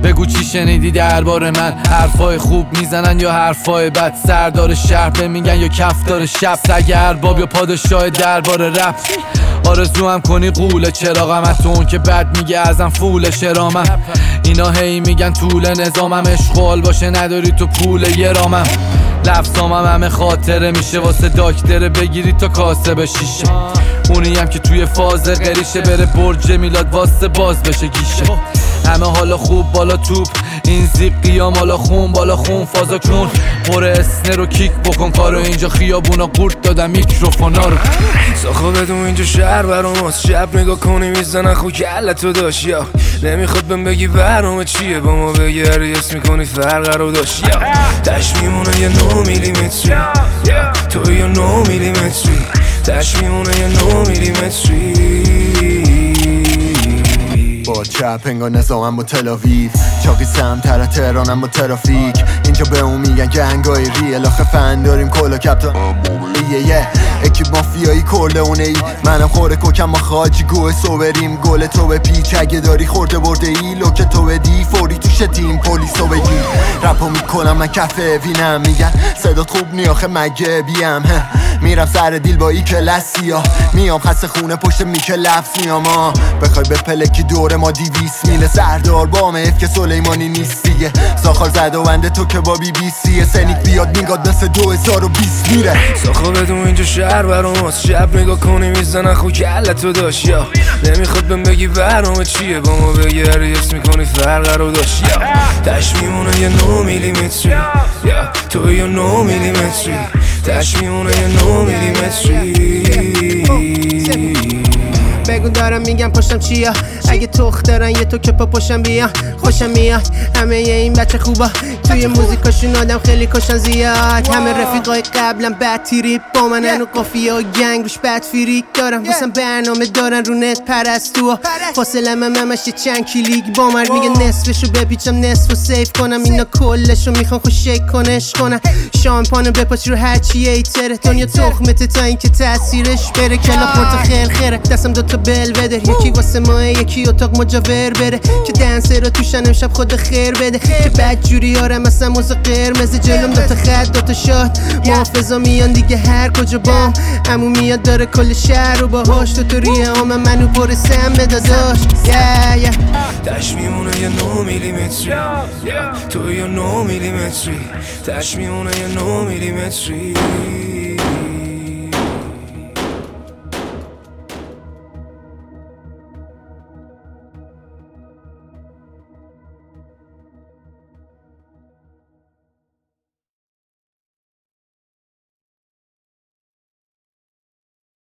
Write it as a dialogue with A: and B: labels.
A: بگو چی شنیدی درباره من. حرفای خوب میزنن یا حرفای بد؟ سردار شهر به میگن یا کفدار شب؟ سگ ارباب یا پادشاه درباره رپ؟ آرزو هم کنی قوله چراغم، تو اون که بد میگه ازم فول شرامم. اینا هی میگن طول نظامم، اشغال باشه نداری تو پول یه رامم. لفظامم همه خاطره میشه واسه داکتره بگیری تا کاسه به شیشه. اونی هم که توی فاز قریشه بره برج میلاد واسه باز بشه گیشه. همه حالا خوب بالا توپ، این زیق قیام حالا خون بالا خون. فازا کن پر اسنه رو کیک بکن کارو، اینجا خیابونا قورت دادم میکروفونا رو.
B: ساخو بدون اینجا شهر براماست، شب نگاه کنی میزنن خو کلتو داشت. یا نمیخواد بهم بگی برنامه چیه، با ما بگردی اسم میکنی فرق رو داشت. یا تش میمونه یه 9 میلیمتری، تو یه 9 میلیمتری. تش میمونه یه 9 میلیمتری.
C: با چپ انگار نظامم با تلاویو، چاقی سمتر تهرانم با ترافیک. اینجا به اون میگن گنگای ریل، آخه فن داریم کلا کپتان یه اکیب مافیایی کرلونه ای. منم خوره کوکم ما خاجی گوه سوبریم. گل تو به پیچ اگه داری خورده برده ای، لوک تو بدی فوری توش تیم پلیسو بگی. رپو میکنم من کفه وینم، میگن صدات خوب نی آخه مگه بیم. میرم سر دیل با ای کلاسیا، میام خسته خونه پشت میکه لفظ میام. بخوای به پلکی دور ما 200 میله سردار بام اف که سلیمانی نیست دیگه. ساخار زده و بنده تو که با BBC سنیک بیاد میگاد مثل 2020 میره.
B: ساخو بدون اینجا شهر براماست، شب نگاه کنی میزنن خو کلتو داشت. یا نمیخواد بهم بگی برنامه چیه، با ما بگردی اسم میکنی فرق رو داشت. یا تش میمونه یه 9 میلیمتری، یا تو یه 9 میلیمتری. تش میمونه یه 9 میلیمتری.
D: بگو دارم میگم پشتم چیا، اگه دارن یه تو که پا پشتم بیا. خوشم میاد همه این بچه خوبا، توی موزیکاشون آدم خیلی کشن زیاد. همه رفیقای قبلم بد تیریپ با منن و قافیه و گنگ روش بد فریک دارم. واسم برنامه دارن رو نت پرستو، فاصله من همش چند کلیک با من. میگه نصفشو بپیچم نصف و سیف کنم، اینا کلشو میخوان خوش شیک کنش کنن. شامپانو بپاچ رو هرچی ایتره، دنیا تخمته تا اینکه تاثیرش بره. کلا پورت خیر خیره دستم دوتا بل بده، یکی واسه ماه یکی اتاق مجاور بره. که دنسه رو توشن امشب خود خیر بده، که بد جوری هارم مثلا موز قرمز. جلوم دوتا خط دوتا شاد، محافظا میان دیگه هر کجا بام. عمو میاد داره کل شهر رو باهاش، تو ریه آمم منو برسم به داداش.
B: تش میمونه یه 9 میلیمتری، تو یه 9 میلیمتری. تش میمونه یه 9 میلیمتری.